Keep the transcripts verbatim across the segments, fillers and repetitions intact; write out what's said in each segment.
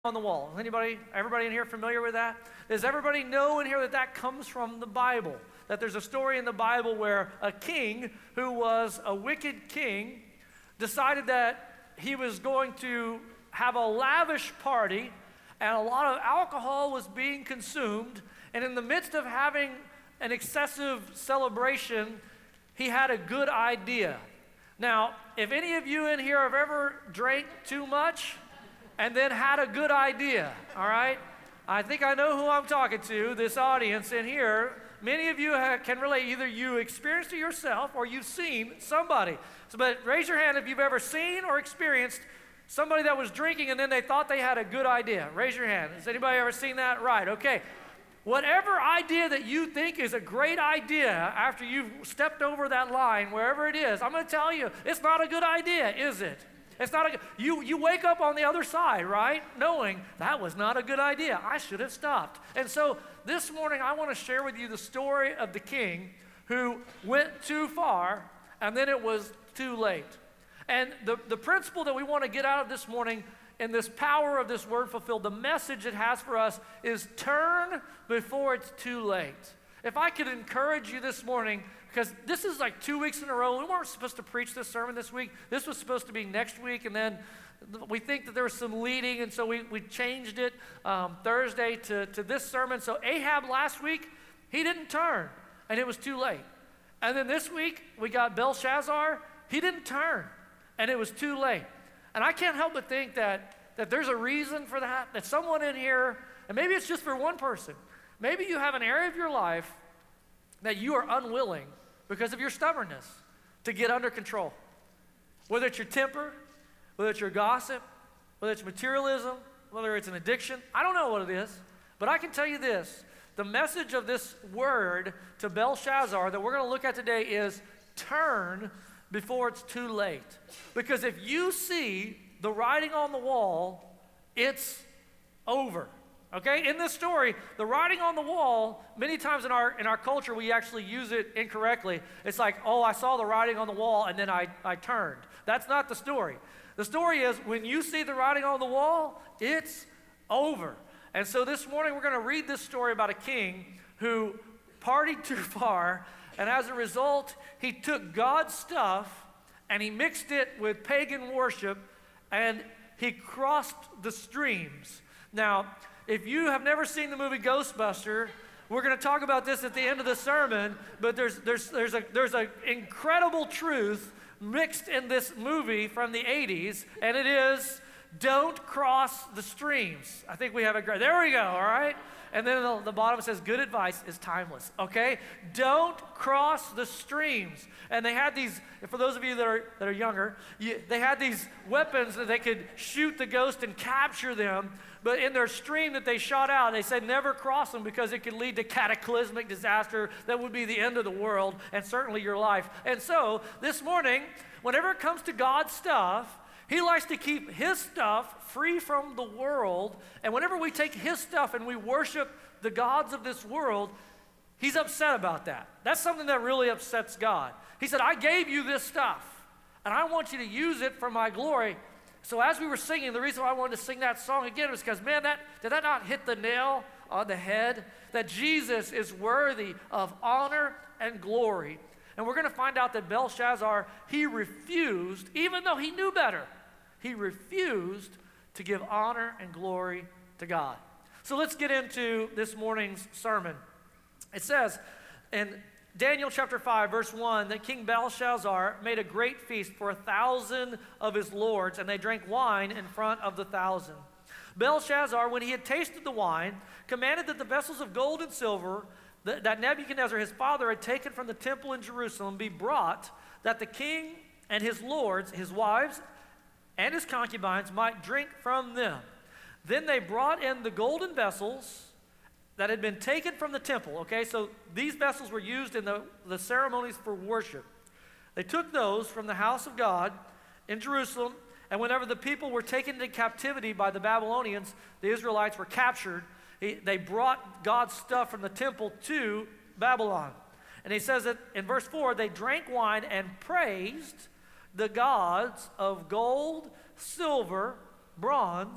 on the wall. Is anybody, everybody in here familiar with that? Does everybody know in here that that comes from the Bible? That there's a story in the Bible where a king who was a wicked king decided that he was going to have a lavish party and a lot of alcohol was being consumed, and in the midst of having an excessive celebration, he had a good idea. Now, if any of you in here have ever drank too much and then had a good idea, all right? I think I know who I'm talking to, this audience in here. Many of you ha- can relate. Either you experienced it yourself or you've seen somebody. So, but raise your hand if you've ever seen or experienced somebody that was drinking and then they thought they had a good idea. Raise your hand. Has anybody ever seen that? Right, okay. Whatever idea that you think is a great idea after you've stepped over that line, wherever it is, I'm going to tell you, it's not a good idea, is it? It's not a good, you, you wake up on the other side, right? Knowing that was not a good idea. I should have stopped. And so this morning I want to share with you the story of the king who went too far and then it was too late. And the, the principle that we want to get out of this morning in this power of this word fulfilled, the message it has for us is turn before it's too late. If I could encourage you this morning, because this is like two weeks in a row. We weren't supposed to preach this sermon this week. This was supposed to be next week, and then we think that there was some leading, and so we, we changed it um, Thursday to, to this sermon. So Ahab last week, he didn't turn, and it was too late. And then this week, we got Belshazzar. He didn't turn, and it was too late. And I can't help but think that, that there's a reason for that, that someone in here, and maybe it's just for one person, maybe you have an area of your life that you are unwilling because of your stubbornness to get under control. Whether it's your temper, whether it's your gossip, whether it's materialism, whether it's an addiction, I don't know what it is, but I can tell you this. The message of this word to Belshazzar that we're going to look at today is turn before it's too late. Because if you see the writing on the wall, it's over. Okay, in this story, the writing on the wall, many times in our in our culture, we actually use it incorrectly. It's like, oh, I saw the writing on the wall and then I, I turned. That's not the story. The story is when you see the writing on the wall, it's over. And so this morning, we're going to read this story about a king who partied too far, and as a result, he took God's stuff and he mixed it with pagan worship, and he crossed the streams. Now, if you have never seen the movie Ghostbuster, we're going to talk about this at the end of the sermon, but there's there's there's a there's an incredible truth mixed in this movie from the eighties, and it is don't cross the streams. I think we have a great, there we go, all right? And then the, the bottom says, good advice is timeless, okay? Don't cross the streams. And they had these, for those of you that are that are younger, you, they had these weapons that they could shoot the ghost and capture them. But in their stream that they shot out, they said never cross them because it could lead to cataclysmic disaster that would be the end of the world and certainly your life. And so this morning, whenever it comes to God's stuff, He likes to keep His stuff free from the world. And whenever we take His stuff and we worship the gods of this world, He's upset about that. That's something that really upsets God. He said, I gave you this stuff, and I want you to use it for my glory. So as we were singing, the reason why I wanted to sing that song again was because, man, that did that not hit the nail on the head? That Jesus is worthy of honor and glory. And we're going to find out that Belshazzar, he refused, even though he knew better, he refused to give honor and glory to God. So let's get into this morning's sermon. It says in Daniel chapter five, verse one, that King Belshazzar made a great feast for a thousand of his lords, and they drank wine in front of the thousand. Belshazzar, when he had tasted the wine, commanded that the vessels of gold and silver that, that Nebuchadnezzar his father had taken from the temple in Jerusalem be brought, that the king and his lords, his wives, and his concubines might drink from them. Then they brought in the golden vessels that had been taken from the temple. Okay, so these vessels were used in the, the ceremonies for worship. They took those from the house of God in Jerusalem, and whenever the people were taken into captivity by the Babylonians, the Israelites were captured. He, they brought God's stuff from the temple to Babylon. And he says that in verse four, they drank wine and praised the gods of gold, silver, bronze,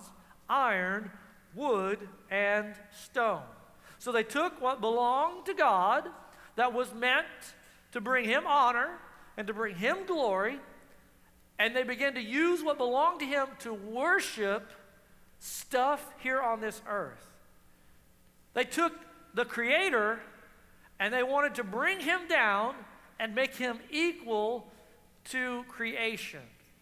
iron, wood, and stone. So they took what belonged to God that was meant to bring him honor and to bring him glory, and they began to use what belonged to him to worship stuff here on this earth. They took the Creator and they wanted to bring him down and make him equal to creation.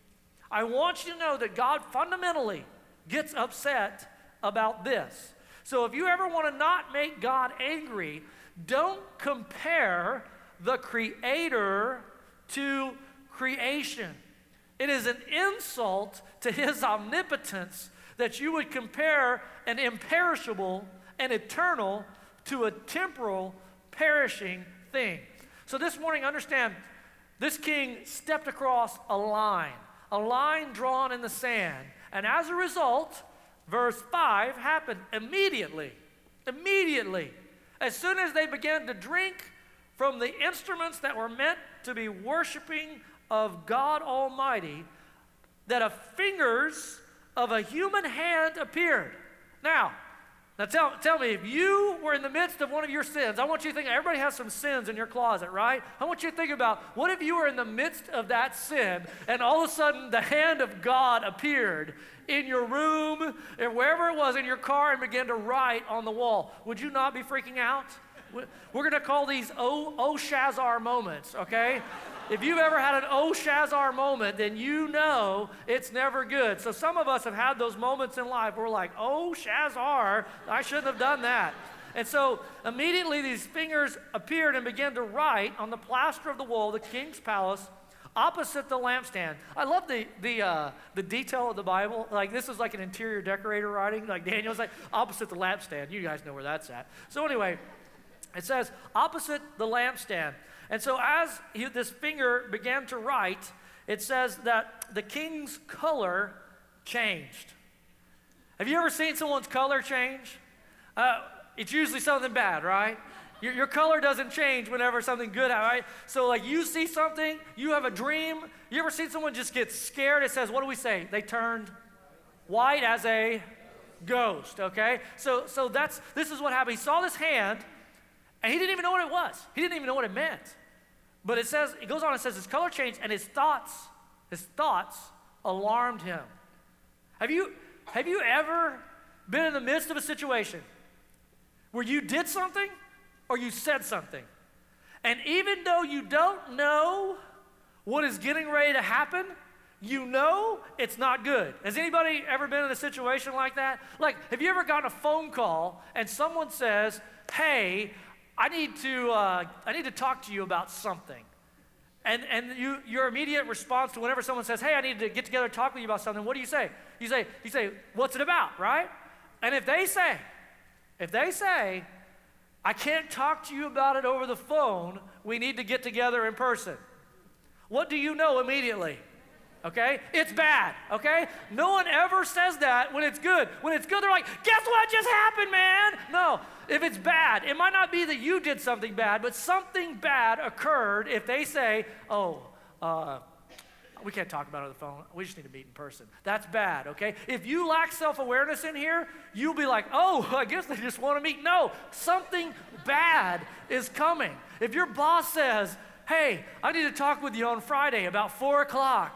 I want you to know that God fundamentally gets upset about this. So if you ever want to not make God angry, don't compare the Creator to creation. It is an insult to his omnipotence that you would compare an imperishable and eternal to a temporal, perishing thing. So this morning, understand, this king stepped across a line, a line drawn in the sand. And as a result, verse five happened immediately. Immediately. As soon as they began to drink from the instruments that were meant to be worshiping of God Almighty, that a fingers of a human hand appeared. Now, now tell, tell me, if you were in the midst of one of your sins, I want you to think, everybody has some sins in your closet, right? I want you to think about, what if you were in the midst of that sin, and all of a sudden the hand of God appeared in your room, or wherever it was, in your car, and began to write on the wall? Would you not be freaking out? We're going to call these O, O Shazar moments, okay? If you've ever had an Oh Shazar moment, then you know it's never good. So some of us have had those moments in life where we're like, oh Shazar, I shouldn't have done that. And so immediately these fingers appeared and began to write on the plaster of the wall of the king's palace opposite the lampstand. I love the the uh, the detail of the Bible. Like, this is like an interior decorator writing. Like Daniel's like, opposite the lampstand. You guys know where that's at. So anyway, it says opposite the lampstand. And so as he, this finger began to write, it says that the king's color changed. Have you ever seen someone's color change? Uh, it's usually something bad, right? Your, your color doesn't change whenever something good happens, right? So like you see something, you have a dream. You ever seen someone just get scared? It says, what do we say? They turned white as a ghost, okay? So, so that's, this is what happened. He saw this hand, and he didn't even know what it was. He didn't even know what it meant. But it says, it goes on and says his color changed, and his thoughts, his thoughts alarmed him. Have you, have you ever been in the midst of a situation where you did something or you said something, and even though you don't know what is getting ready to happen, you know it's not good? Has anybody ever been in a situation like that? Like, have you ever gotten a phone call and someone says, hey, I need to uh, I need to talk to you about something. And and you your immediate response to whenever someone says, hey, I need to get together and talk with you about something, what do you say? You say, you say, what's it about, right? And if they say, if they say, I can't talk to you about it over the phone, we need to get together in person, what do you know immediately? Okay? It's bad, okay? No one ever says that when it's good. When it's good, they're like, guess what just happened, man? No, if it's bad, it might not be that you did something bad, but something bad occurred if they say, oh, uh, we can't talk about it on the phone. We just need to meet in person. That's bad, okay? If you lack self-awareness in here, you'll be like, oh, I guess they just want to meet. No, something bad is coming. If your boss says, hey, I need to talk with you on Friday about four o'clock.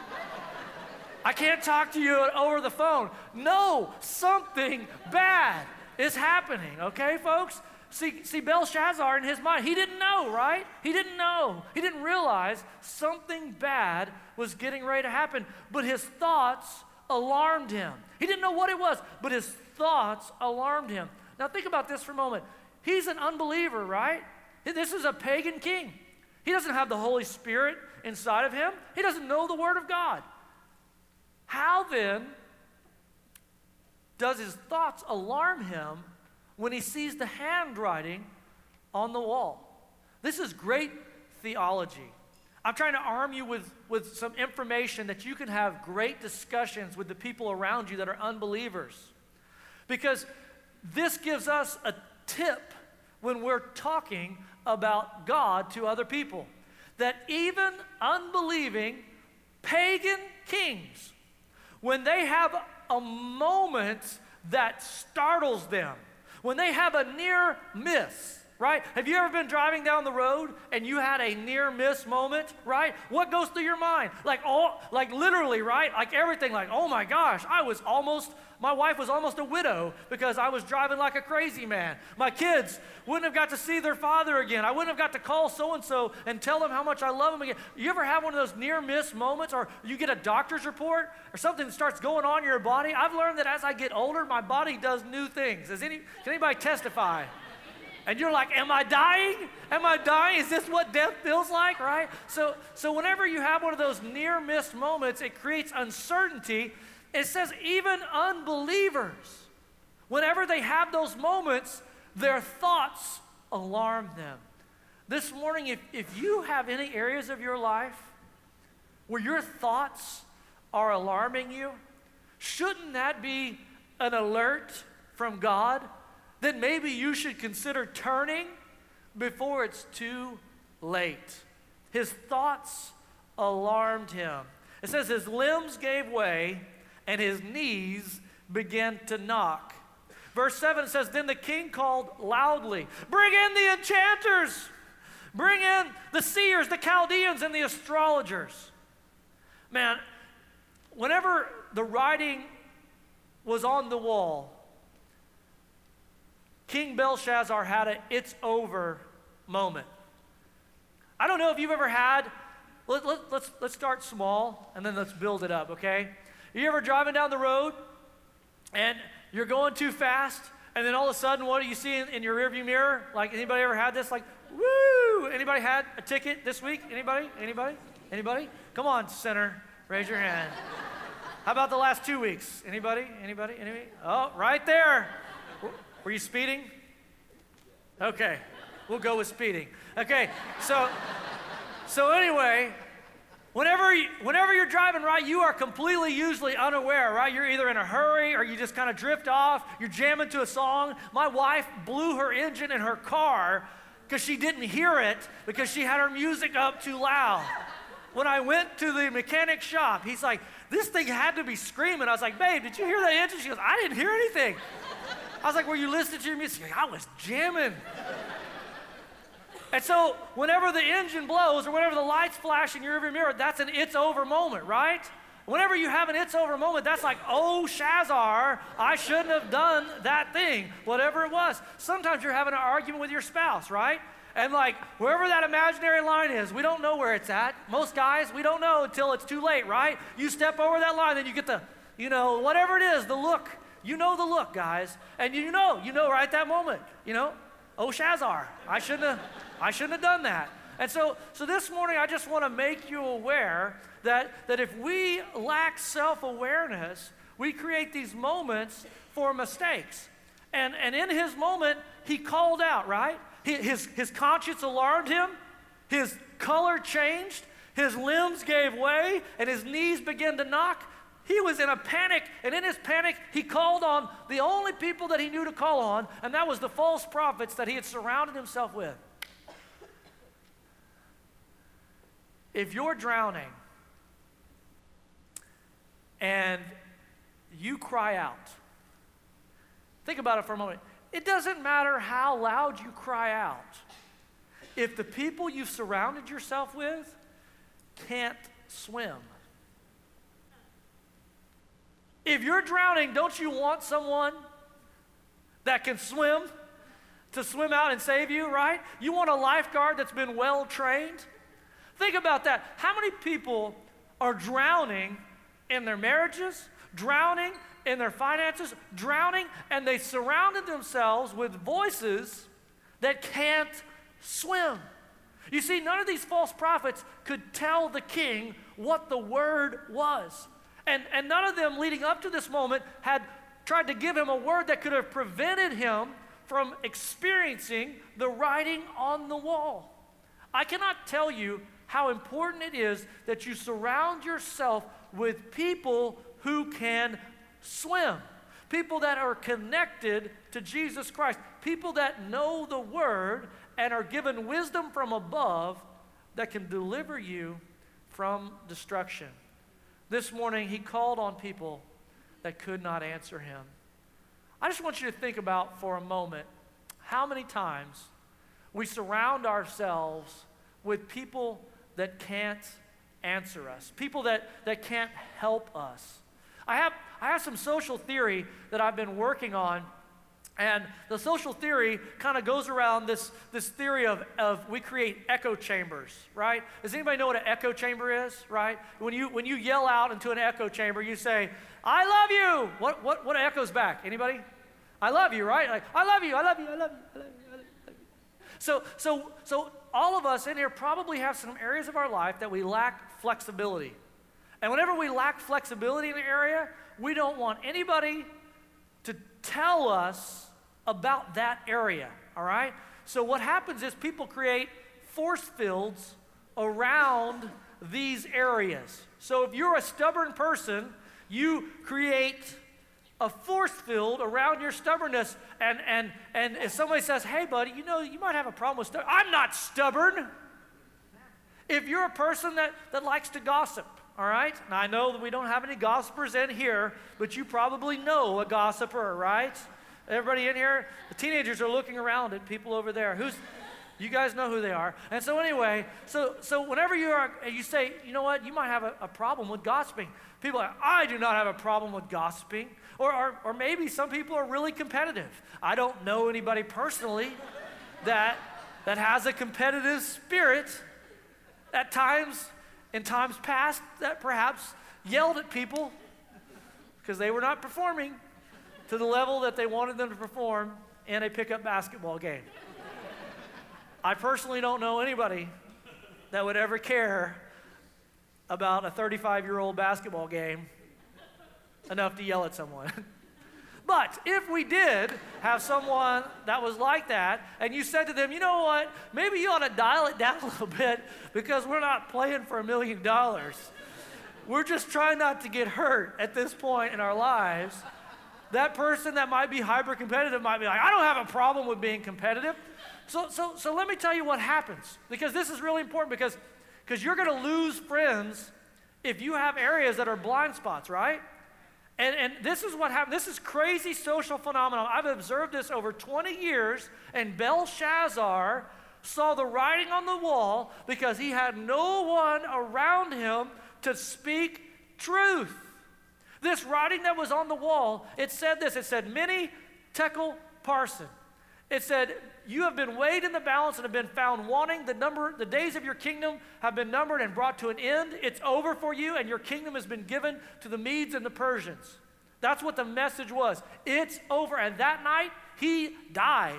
I can't talk to you over the phone. No, something bad is happening, okay, folks? See, see, Belshazzar in his mind, he didn't know, right? He didn't know. He didn't realize something bad was getting ready to happen, but his thoughts alarmed him. He didn't know what it was, but his thoughts alarmed him. Now think about this for a moment. He's an unbeliever, right? This is a pagan king. He doesn't have the Holy Spirit inside of him. He doesn't know the Word of God. How then does his thoughts alarm him when he sees the handwriting on the wall? This is great theology. I'm trying to arm you with, with some information that you can have great discussions with the people around you that are unbelievers. Because this gives us a tip when we're talking about God to other people. That even unbelieving pagan kings, when they have a moment that startles them. When they have a near miss, right? Have you ever been driving down the road and you had a near miss moment, right? What goes through your mind? Like all, like literally, right? Like everything, like, oh my gosh, I was almost, my wife was almost a widow because I was driving like a crazy man. My kids wouldn't have got to see their father again. I wouldn't have got to call so-and-so and tell them how much I love them again. You ever have one of those near miss moments, or you get a doctor's report or something starts going on in your body? I've learned that as I get older, my body does new things. Does any, can anybody testify? And you're like, am I dying? Am I dying? Is this what death feels like, right? So, so whenever you have one of those near-miss moments, it creates uncertainty. It says even unbelievers, whenever they have those moments, their thoughts alarm them. This morning, if, if you have any areas of your life where your thoughts are alarming you, shouldn't that be an alert from God? Then maybe you should consider turning before it's too late. His thoughts alarmed him. It says his limbs gave way and his knees began to knock. Verse seven says, then the king called loudly, bring in the enchanters, bring in the seers, the Chaldeans, and the astrologers. Man, whenever the writing was on the wall, King Belshazzar had a it's over moment. I don't know if you've ever had, let, let, let's, let's start small and then let's build it up, okay? You ever driving down the road and you're going too fast and then all of a sudden what do you see in, in your rearview mirror? Like anybody ever had this? Like, woo! Anybody had a ticket this week? Anybody? Anybody? Anybody? Come on, center, raise your hand. How about the last two weeks? Anybody? Anybody? Anybody? Oh, right there. Were you speeding? Okay, we'll go with speeding. Okay, so so anyway, whenever you, whenever you're driving, right, you are completely usually unaware, right? You're either in a hurry or you just kind of drift off. You're jamming to a song. My wife blew her engine in her car because she didn't hear it because she had her music up too loud. When I went to the mechanic shop, he's like, this thing had to be screaming. I was like, babe, did you hear that engine? She goes, I didn't hear anything. I was like, were you listening to your music? I was jamming. And so whenever the engine blows or whenever the lights flash in your rearview mirror, that's an it's over moment, right? Whenever you have an it's over moment, that's like, oh, Shazar, I shouldn't have done that thing, whatever it was. Sometimes you're having an argument with your spouse, right? And like, wherever that imaginary line is, we don't know where it's at. Most guys, we don't know until it's too late, right? You step over that line, then you get the, you know, whatever it is, the look. You know the look, guys, and you know, you know right that moment, you know, oh, Shazar, I shouldn't have, I shouldn't have done that. And so, so this morning, I just want to make you aware that, that if we lack self-awareness, we create these moments for mistakes. And, and in his moment, he called out, right? His, his conscience alarmed him, his color changed, his limbs gave way, and his knees began to knock. He was in a panic, and in his panic, he called on the only people that he knew to call on, and that was the false prophets that he had surrounded himself with. If you're drowning and you cry out, think about it for a moment. It doesn't matter how loud you cry out. If the people you've surrounded yourself with can't swim. If you're drowning, don't you want someone that can swim to swim out and save you, right? You want a lifeguard that's been well trained? Think about that. How many people are drowning in their marriages, drowning in their finances, drowning, and they surrounded themselves with voices that can't swim? You see, none of these false prophets could tell the king what the word was. And, and none of them leading up to this moment had tried to give him a word that could have prevented him from experiencing the writing on the wall. I cannot tell you how important it is that you surround yourself with people who can swim, people that are connected to Jesus Christ, people that know the word and are given wisdom from above that can deliver you from destruction. This morning, he called on people that could not answer him. I just want you to think about for a moment how many times we surround ourselves with people that can't answer us, people that, that can't help us. I have, I have some social theory that I've been working on, and the social theory kind of goes around this, this theory of, of we create echo chambers, right? Does anybody know what an echo chamber is, right? When you, when you yell out into an echo chamber, you say, I love you. What, what, what echoes back? Anybody? I love you, right? Like, I love you, I love you, I love you, I love you, I love you. So, so, so all of us in here probably have some areas of our life that we lack flexibility. And whenever we lack flexibility in an area, we don't want anybody to tell us about that area, all right? So what happens is people create force fields around these areas. So if you're a stubborn person, you create a force field around your stubbornness, and, and, and if somebody says, hey, buddy, you know, you might have a problem with stubborn. I'm not stubborn. If you're a person that, that likes to gossip, all right? Now, I know that we don't have any gossipers in here, but you probably know a gossiper, right? Everybody in here? The teenagers are looking around at people over there. Who's, you guys know who they are. And so anyway, so, so whenever you are, you say, you know what, you might have a, a problem with gossiping. People are, I do not have a problem with gossiping. Or, or, or maybe some people are really competitive. I don't know anybody personally that, that has a competitive spirit. At times, in times past, that perhaps yelled at people because they were not performing to the level that they wanted them to perform in a pickup basketball game. I personally don't know anybody that would ever care about a thirty-five-year-old basketball game enough to yell at someone. But if we did have someone that was like that, and you said to them, you know what, maybe you ought to dial it down a little bit because we're not playing for a million dollars. We're just trying not to get hurt at this point in our lives. That person that might be hyper-competitive might be like, I don't have a problem with being competitive. So, so, so let me tell you what happens, because this is really important, because, because you're going to lose friends if you have areas that are blind spots, right? And, and this is what happened. This is crazy social phenomenon. I've observed this over twenty years, and Belshazzar saw the writing on the wall because he had no one around him to speak truth. This writing that was on the wall, it said this. It said, Many Tekel Parson. It said, you have been weighed in the balance and have been found wanting. The number, the days of your kingdom have been numbered and brought to an end. It's over for you, and your kingdom has been given to the Medes and the Persians. That's what the message was. It's over. And that night, he died.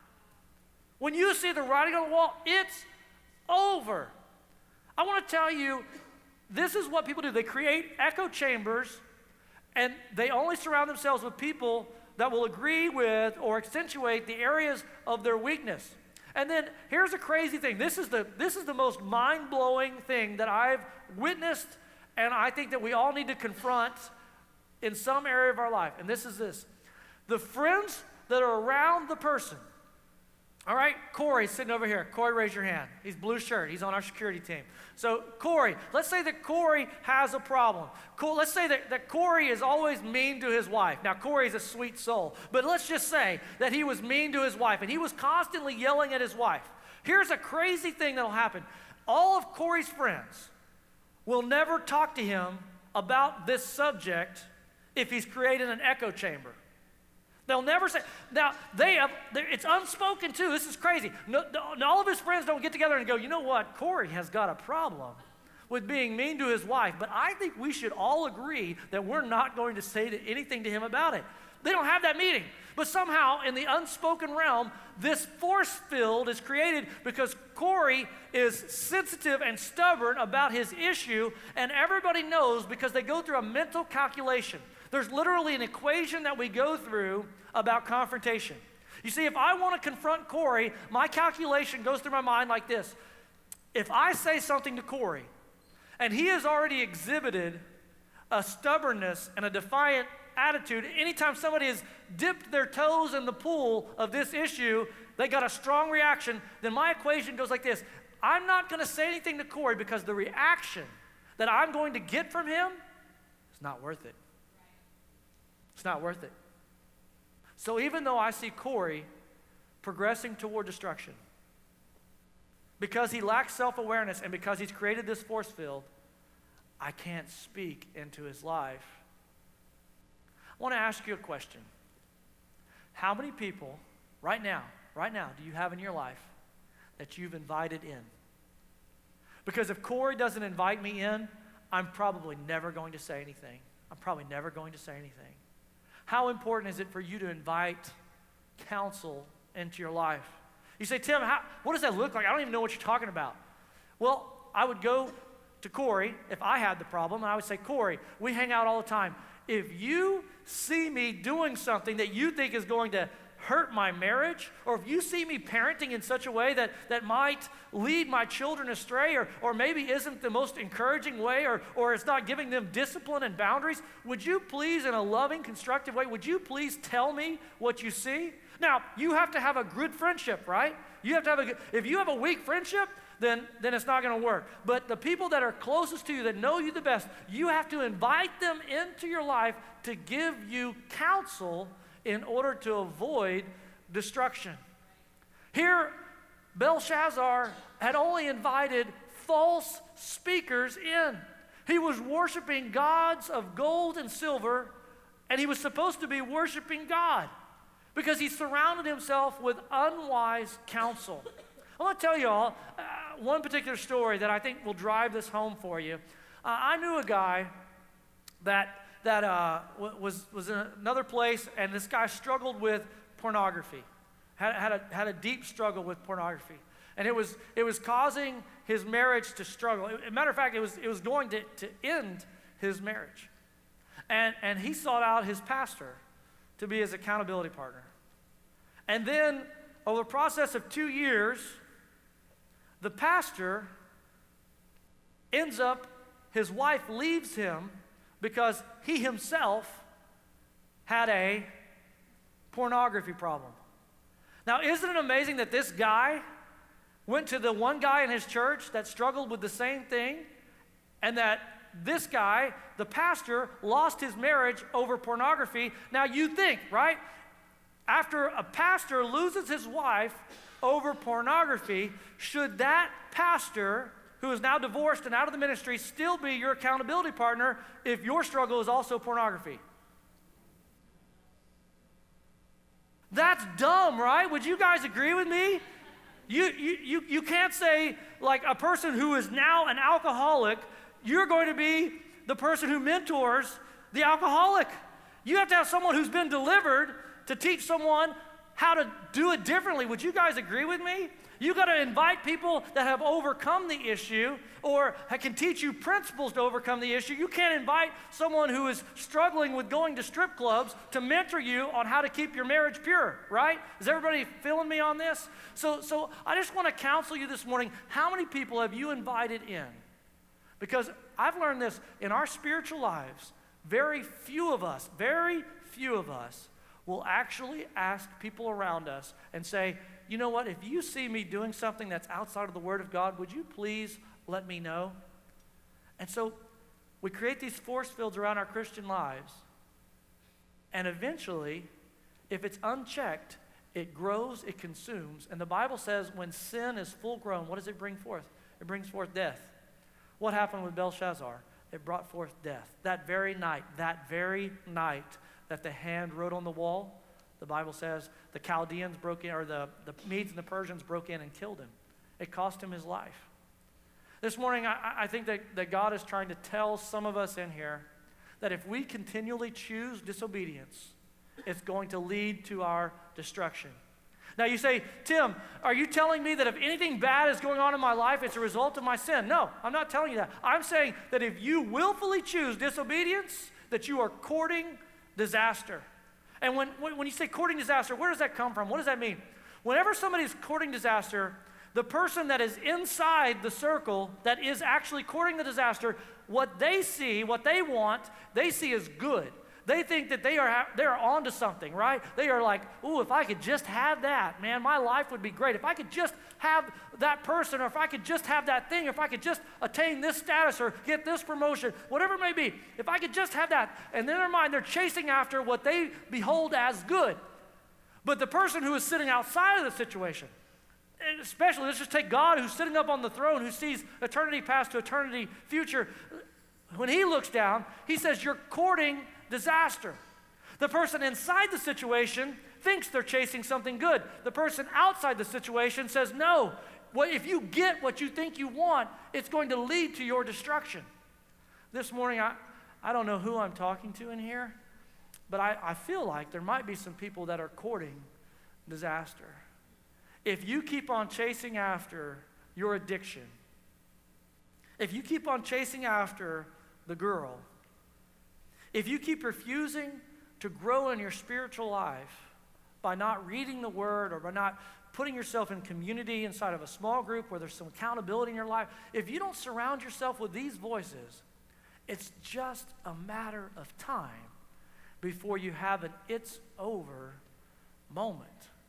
When you see the writing on the wall, it's over. I want to tell you, this is what people do. They create echo chambers, and they only surround themselves with people that will agree with or accentuate the areas of their weakness. And then here's a crazy thing. This is the, this is the most mind-blowing thing that I've witnessed, and I think that we all need to confront in some area of our life. And this is this. The friends that are around the person. All right, Corey's sitting over here. Corey, raise your hand. He's blue shirt. He's on our security team. So Corey, let's say that Corey has a problem. Cool. Let's say that, that Corey is always mean to his wife. Now, Corey's a sweet soul, but let's just say that he was mean to his wife, and he was constantly yelling at his wife. Here's a crazy thing that'll happen. All of Corey's friends will never talk to him about this subject if he's created an echo chamber. They'll never say, now, they have, it's unspoken too. This is crazy. No, no, all of his friends don't get together and go, you know what? Corey has got a problem with being mean to his wife, but I think we should all agree that we're not going to say to anything to him about it. They don't have that meeting. But somehow, in the unspoken realm, this force field is created because Corey is sensitive and stubborn about his issue, and everybody knows because they go through a mental calculation. There's literally an equation that we go through about confrontation. You see, if I want to confront Corey, my calculation goes through my mind like this. If I say something to Corey, and he has already exhibited a stubbornness and a defiant attitude, anytime somebody has dipped their toes in the pool of this issue, they got a strong reaction, then my equation goes like this. I'm not going to say anything to Corey because the reaction that I'm going to get from him is not worth it. It's not worth it. So even though I see Corey progressing toward destruction, because he lacks self-awareness and because he's created this force field, I can't speak into his life. I want to ask you a question. How many people right now, right now, do you have in your life that you've invited in? Because if Corey doesn't invite me in, I'm probably never going to say anything. I'm probably never going to say anything. How important is it for you to invite counsel into your life? You say, Tim, how, what does that look like? I don't even know what you're talking about. Well, I would go to Corey if I had the problem, and I would say, Corey, we hang out all the time. If you see me doing something that you think is going to hurt my marriage, or if you see me parenting in such a way that, that might lead my children astray, or, or maybe isn't the most encouraging way, or, or it's not giving them discipline and boundaries, would you please, in a loving, constructive way, would you please tell me what you see? Now, you have to have a good friendship, right? You have to have a good, if you have a weak friendship, then, then it's not going to work. But the people that are closest to you, that know you the best, you have to invite them into your life to give you counsel in order to avoid destruction. Here, Belshazzar had only invited false speakers in. He was worshiping gods of gold and silver, and he was supposed to be worshiping God because he surrounded himself with unwise counsel. I want to tell you all uh, one particular story that I think will drive this home for you. Uh, I knew a guy that that uh, was, was in another place, and this guy struggled with pornography, had, had, a, had a deep struggle with pornography. And it was, it was causing his marriage to struggle. As a matter of fact, it was, it was going to, to end his marriage. And, and he sought out his pastor to be his accountability partner. And then, over the process of two years, the pastor ends up, his wife leaves him because he himself had a pornography problem. Now, isn't it amazing that this guy went to the one guy in his church that struggled with the same thing, and that this guy, the pastor, lost his marriage over pornography? Now, you think, right? After a pastor loses his wife over pornography, should that pastor, who is now divorced and out of the ministry, still be your accountability partner if your struggle is also pornography? That's dumb, right? Would you guys agree with me? You, you, you, you can't say, like, a person who is now an alcoholic, you're going to be the person who mentors the alcoholic. You have to have someone who's been delivered to teach someone how to do it differently. Would you guys agree with me? You got to invite people that have overcome the issue or can teach you principles to overcome the issue. You can't invite someone who is struggling with going to strip clubs to mentor you on how to keep your marriage pure, right? Is everybody feeling me on this? So, so I just want to counsel you this morning. How many people have you invited in? Because I've learned this in our spiritual lives, very few of us, very few of us will actually ask people around us and say, you know what, if you see me doing something that's outside of the Word of God, would you please let me know? And so we create these force fields around our Christian lives, and eventually, if it's unchecked, it grows, it consumes. And the Bible says when sin is full grown, what does it bring forth? It brings forth death. What happened with Belshazzar? It brought forth death. That very night, that very night that the hand wrote on the wall, the Bible says the Chaldeans broke in, or the, the Medes and the Persians broke in and killed him. It cost him his life. This morning, I, I think that, that God is trying to tell some of us in here that if we continually choose disobedience, it's going to lead to our destruction. Now you say, Tim, are you telling me that if anything bad is going on in my life, it's a result of my sin? No, I'm not telling you that. I'm saying that if you willfully choose disobedience, that you are courting disaster. And when, when you say courting disaster, where does that come from? What does that mean? Whenever somebody is courting disaster, the person that is inside the circle that is actually courting the disaster, what they see, what they want, they see as good. They think that they are they're onto something, right? They are like, ooh, if I could just have that, man, my life would be great. If I could just have that person, or if I could just have that thing, if I could just attain this status or get this promotion, whatever it may be, if I could just have that. And in their mind, they're chasing after what they behold as good. But the person who is sitting outside of the situation, and especially, let's just take God who's sitting up on the throne, who sees eternity past to eternity future. When he looks down, he says, you're courting disaster. The person inside the situation thinks they're chasing something good. The person outside the situation says, no, well, if you get what you think you want, it's going to lead to your destruction. This morning, I, I don't know who I'm talking to in here, but I, I feel like there might be some people that are courting disaster. If you keep on chasing after your addiction, if you keep on chasing after the girl, if you keep refusing to grow in your spiritual life by not reading the Word or by not putting yourself in community inside of a small group where there's some accountability in your life, if you don't surround yourself with these voices, it's just a matter of time before you have an it's over moment.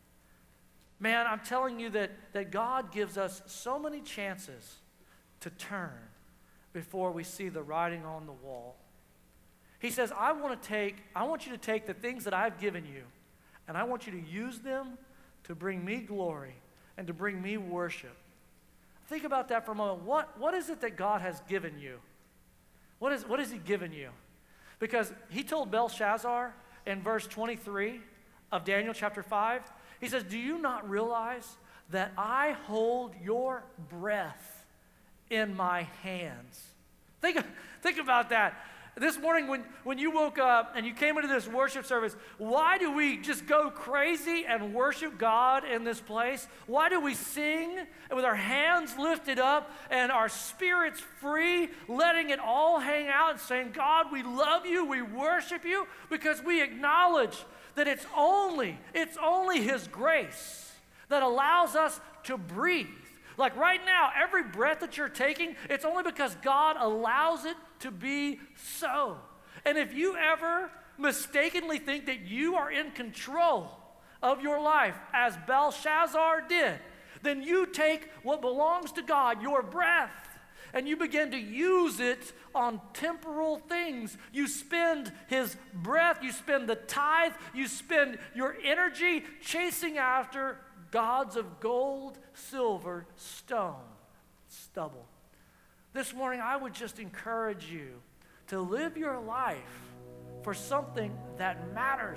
Man, I'm telling you that, that God gives us so many chances to turn before we see the writing on the wall. He says, I want to take, I want you to take the things that I've given you, and I want you to use them to bring me glory and to bring me worship. Think about that for a moment. What, what is it that God has given you? What is, what has he given you? Because he told Belshazzar in verse twenty-three of Daniel chapter five, he says, do you not realize that I hold your breath in my hands? Think, think about that. This morning when, when you woke up and you came into this worship service, why do we just go crazy and worship God in this place? Why do we sing with our hands lifted up and our spirits free, letting it all hang out and saying, God, we love you, we worship you, because we acknowledge that it's only, it's only his grace that allows us to breathe. Like right now, every breath that you're taking, it's only because God allows it to be so. And if you ever mistakenly think that you are in control of your life, as Belshazzar did, then you take what belongs to God, your breath, and you begin to use it on temporal things. You spend his breath, you spend the tithe, you spend your energy chasing after gods of gold, silver, stone, stubble. This morning, I would just encourage you to live your life for something that matters.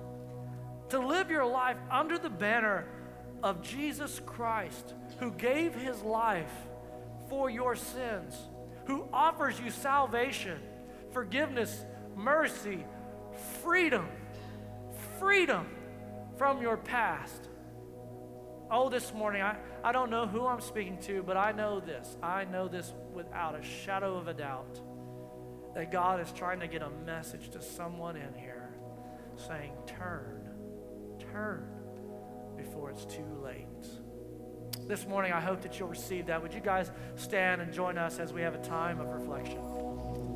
To live your life under the banner of Jesus Christ, who gave his life for your sins, who offers you salvation, forgiveness, mercy, freedom, freedom from your past. Oh, this morning, I, I don't know who I'm speaking to, but I know this. I know this without a shadow of a doubt, that God is trying to get a message to someone in here saying, turn, turn before it's too late. This morning, I hope that you'll receive that. Would you guys stand and join us as we have a time of reflection?